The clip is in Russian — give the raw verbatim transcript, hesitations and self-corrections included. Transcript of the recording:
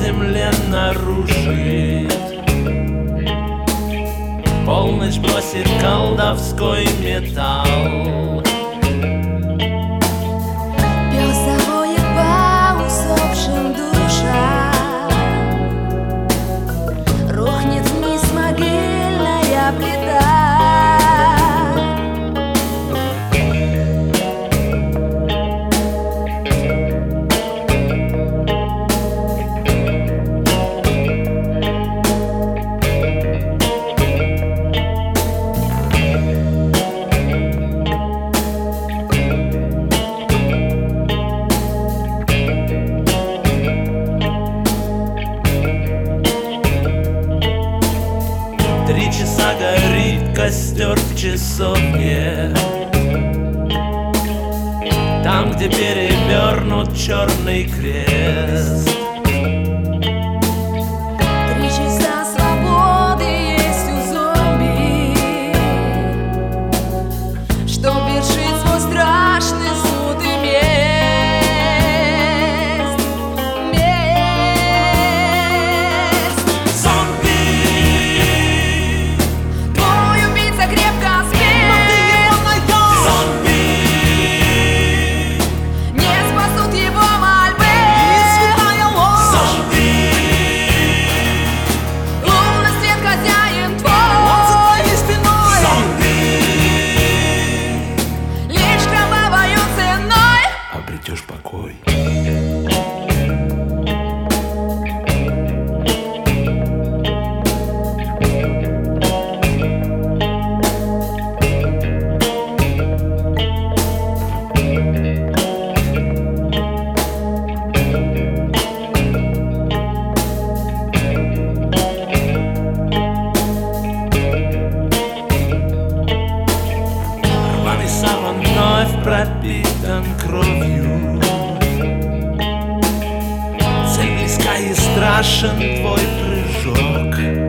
земле нарушит. Полночь бросит колдовской металл. Пес завоет по усопшим душам, рухнет вниз могильная плита. Три часа горит костер в часовне, там, где перевернут черный крест. Три часа свободы есть у зомби, что вершит свой страшный суд и месть. Месть. Зомби! Твой убийца крепко спит, Но ты его найдешь! Зомби! не спасут его мольбы. И святая ложь! Зомби! Лунный свет хозяин Он твой, за твоей спиной! Зомби! лишь кровавою ценой Обретешь покой. Рваный саван вновь пропитан кровью. Цель близка и страшен твой прыжок.